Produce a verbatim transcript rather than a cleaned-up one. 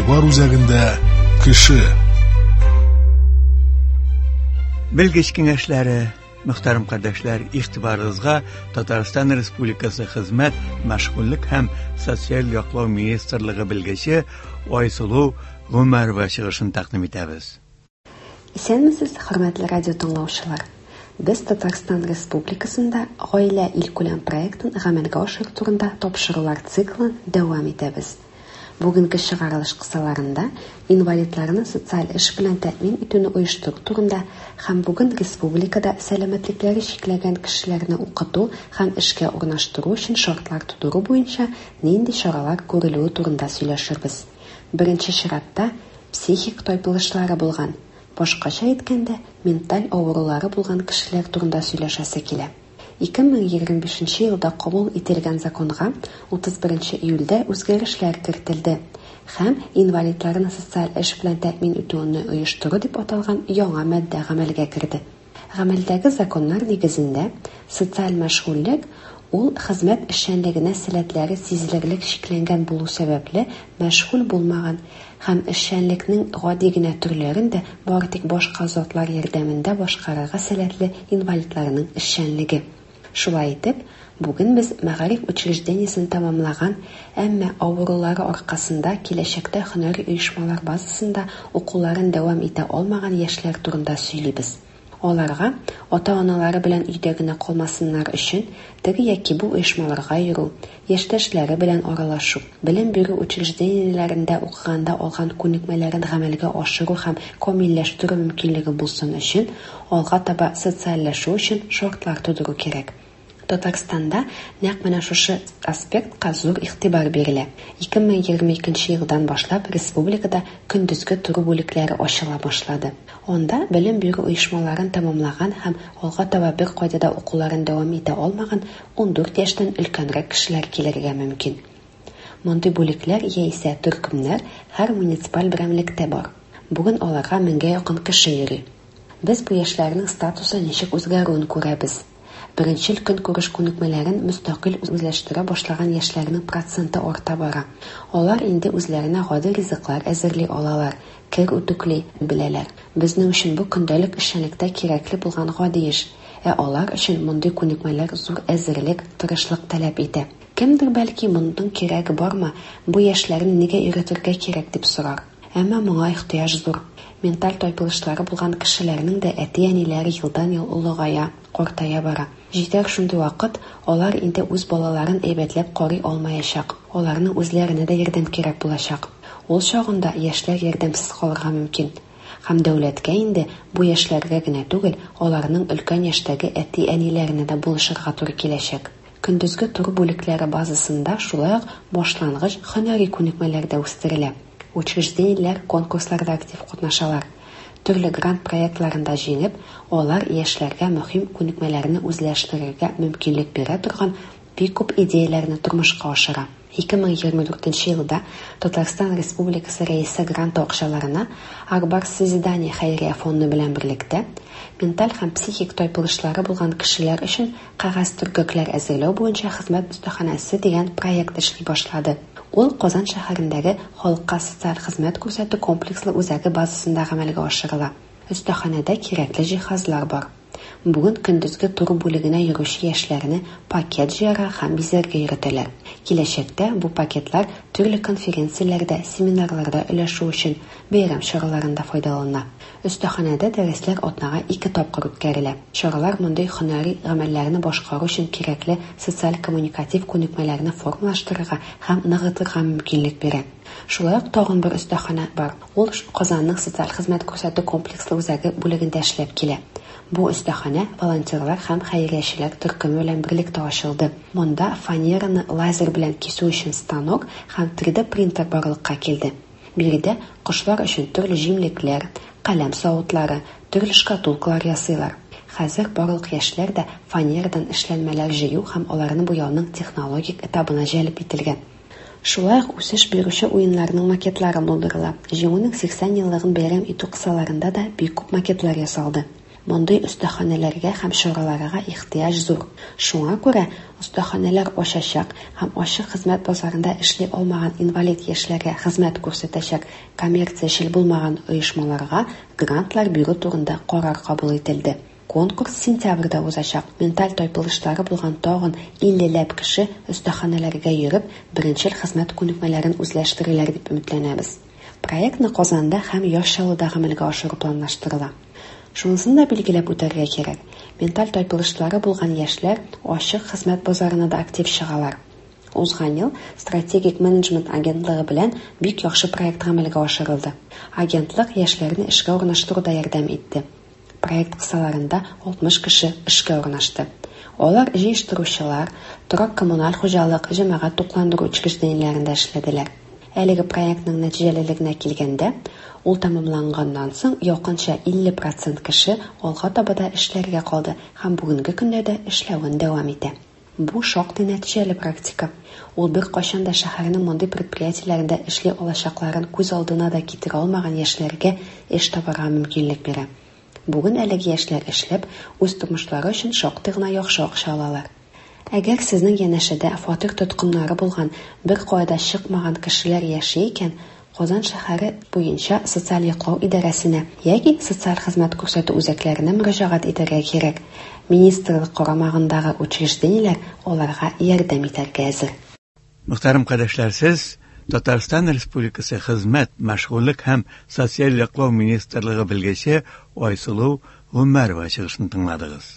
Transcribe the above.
Чуар үзәгендә кеше. Белгеч киңәшләре, мөхтәрәм кардәшләр, игътибарыгызга Татарстан Республикасы Хезмәт, мәшгульлек һәм социаль яклау министрлыгы белгече Айсылу Гомәрова чыгышын тәкъдим итәбез. Исәнмесез, хөрмәтле радио тыңлаучылар. Без Татарстан Республикасында гаилә илкүләм проектын гамәлгә ашыру турында тапшырулар циклын дәвам итәбез. Бүгенге чыгарылыш кысаларында инвалидларны социаль эш белән тәэмин итүне оештыру турында һәм бүген республикада сәламәтлекләре чикләгән кешеләрне укыту һәм эшкә урнаштыру өчен шартлар тудыру буенча нинди чаралар күрелүе турында сөйләшербез. Беренче чиратта психик тайпылышлары булган, башкача әйткәндә, менталь авырулары булган кешеләр турында сөйләшәсе килә. ике мең егерме бишенче елда кабул ителгән законга утыз беренче июльдә үзгәрешләр кертелде һәм инвалидларны социаль эш белән тәэмин итүне оештыру дип аталган яңа матдә гамәлгә керде. Гамәлдәге законнар нигезендә социаль мәшгульлек ул хезмәт эшчәнлегенә сәләтләре сизелерлек шикләнгән булу сәбәпле мәшгуль булмаган һәм эшчәнлекнең гади генә төрләрендә бары тик башка затлар ярдәмендә башкарырга сәләтле инвалидларның эшчәнлеге. Шулай итеп, бүген без мәгариф учреждениесен тәмамлаган, әмма авырулары аркасында киләчәктә һөнәри оешмалар базасында укуларын дәвам итә алмаган яшьләр турында сөйлибез. Аларга ата-аналары белән өйдә генә калмасыннар өчен теге яки бу оешмаларга йөрү, яшьтәшләре белән аралашу, белем бирү учреждениеләрендә укыганда алган күнекмәләрен гамәлгә ашыру һәм камилләштерү мөмкинлеге булсын өчен алга таба социальләшү өчен шартлар тудыру кирәк. Татарстанда нәкъ менә шушы аспектка зур игътибар бирелә. ике мең егерме икенче елдан башлап республикада көндезге туры бүлекләре ачыла башлады. Анда белем бирү оешмаларын тәмамлаган һәм алга таба бер кайда да укуларын дәвам итә алмаган ун дүрт яшьтән өлкәнрәк кешеләр килергә мөмкин. Мондый бүлекләр яисә төркемнәр һәр муниципаль берәмлектә бар. Бүген аларга меңгә якын кеше йөри. Без бу яшьләрнең статусы ничек үзгәрүен күрәбез. Беренчел көн күреш күнекмәләрен мөстәкыйль үзләштерә башлаган яшьләрнең проценты арта бара. Алар инде үзләренә гади ризыклар әзерли алалар, кер үтүкли беләләр. Безнең өчен бу көндәлек эшчәнлектә кирәкле булган гади эш, ә алар өчен мондый күнекмәләр зур әзерлек, тырышлык таләп итә. Кемдер бәлки мондый кирәге бармы, бу яшьләрне нигә өйрәтергә кирәк дип сорар. Әмма моңа ихтыяҗ зур. Менталь тайпылышлары булган кешеләрнең дә әти-әниләре елдан-ел улыгая, картая бара. Җитәр шундый вакыт, алар инде үз балаларын әйбәтләп карый алмаячак. Аларның үзләренә дә ярдәм кирәк булачак. Ул чагында яшьләр ярдәмсез калырга мөмкин. Һәм дәүләткә инде бу яшьләргә генә түгел, аларның өлкән яшьтәге әти-әниләренә дә булышырга туры киләчәк. Көндезге тур бүлекләре базасында шулай ук башлангыч һөнәри күнекмәләр дә үстерелә. Учреждениеләр конкурсларда актив катнашалар. Төрле грант проектларында җиңеп, алар яшьләргә мөһим күнекмәләрне үзләштерергә мөмкинлек бирә торган бик күп идеяләрне тормышка ашыра. ике мең егерме дүртенче елда Татарстан Республикасы Рәисе грант акчаларына Акбар Созидание хәйрия фонды белән берлектә менталь һәм психик тайпылышлары булган кешеләр өчен кагаз төркекләр әзерләү буенча хезмәт остаханәсе дигән проект эшли башлады. Ул Казан шәһәрендәге халыкка социаль хезмәт күрсәтү комплекслы үзәге базасында гамәлгә ашырыла. Өстәханәдә кирәкле җиһазлар бар. Бүген көндезге тур бүлегенә йөрүче яшьләрне пакет җыярга һәм бизәргә өйрәтәләр. Киләчәктә бу пакетлар төрле конференцияләрдә, семинарларда өләшү өчен бәйрәм чараларында файдалана. Өстәханәдә дәресләр атнага ике тапкыр үткәрелә. Чаралар мондый һөнәри гамәлләрне башкару өчен кирәкле социаль-коммуникатив күнекмәләрне формалаштырырга һәм ныгытырга мөмкинлек бирә. Шулай ук тагын бер өстәханә бар. Ул Казанның социаль хезмәт күрсәтү комплекслы үзәге бүлегендә эшләп килә. Бу өстәханә волонтерлар һәм хәйриячеләр төркеме белән берлектә ачылды. Монда фанераны лазер белән кисү өчен станок һәм три дэ принтер барлыкка килде. Биредә кошлар өчен төрле җимлекләр, каләм савытлары, төрле шкатулкалар ясыйлар. Хәзер барлык яшьләр дә фанерадан эшләнмәләр җыю һәм аларны буяуның технологик этабына җәлеп ителгән. Шулай ук үсеш бирүче уеннарның макетлары булдырыла. Җиңүнең сиксән еллыгын бәйрәм итү кысаларында да бик күп макетлар ясалды. Мондый остаханәләргә һәм чараларга ихтыяҗ зур. Шуңа күрә остаханәләр ачачак һәм ачык хезмәт базарында эшли алмаган инвалид яшьләргә хезмәт күрсәтәчәк коммерциячел булмаган оешмаларга грантлар бирү турында карар кабул ителде. Конкурс сентябрьдә узачак. Менталь тайпылышлары булган тагын илле-ләп кеше остаханәләргә йөреп, беренчел хезмәт күнекмәләрен үзләштерәләр дип өметләнәбез. Проектны Казанда һәм Яшьчалыда гамәлгә ашыру планлаштырыла. Шунысын да билгеләп үтәргә кирәк. Менталь тайпылышлары булган яшьләр ачык хезмәт базарына да актив чыгалар. Узган ел стратегик менеджмент агентлыгы белән бик яхшы проект гамәлгә ашырылды. Агентлык яшьләрне эшкә урнаштыруда ярдәм итте. Проект кысаларында алтмыш кеше эшкә урнашты. Алар җыештыручылар, торак коммуналь хуҗалык, җәмәгать тукландыру учреждениеләрендә эшләделәр. Әлеге проектның нәтиҗәлелегенә килгәндә, ул тәмамланганнан соң якынча илле процент кеше алга таба да эшләргә калды һәм бүгенге көндә дә эшләвен дәвам итә. Бу шактый нәтиҗәле практика. Ул бер кайчан да шәһәрнең мондый предприятиеләрендә эшли алачакларын күз алдына да китерә алмаган яшьләргә эш табарга мөмкинлек бирә. Бүген әлеге яшьләр эшләп, үз тормышлары өчен шактый гына яхшы акча алалар. Әгәр сезнең янәшәдә фатир тоткыннары булган, бер кайда чыкмаган кешеләр яши икән, Казан шәһәре буенча социаль яклау идарәсенә яки социаль хезмәт күрсәтү үзәкләренә мөрәҗәгать итәргә кирәк. Министрлык карамагындагы учреждениеләр аларга ярдәм итәргә әзер. Мөхтәрәм кардәшләр, сез Татарстан Республикасы Хезмәт, мәшгульлек һәм социаль яклау министрлыгы белгече Айсылу Гомәрова чыгышын тыңладыгыз.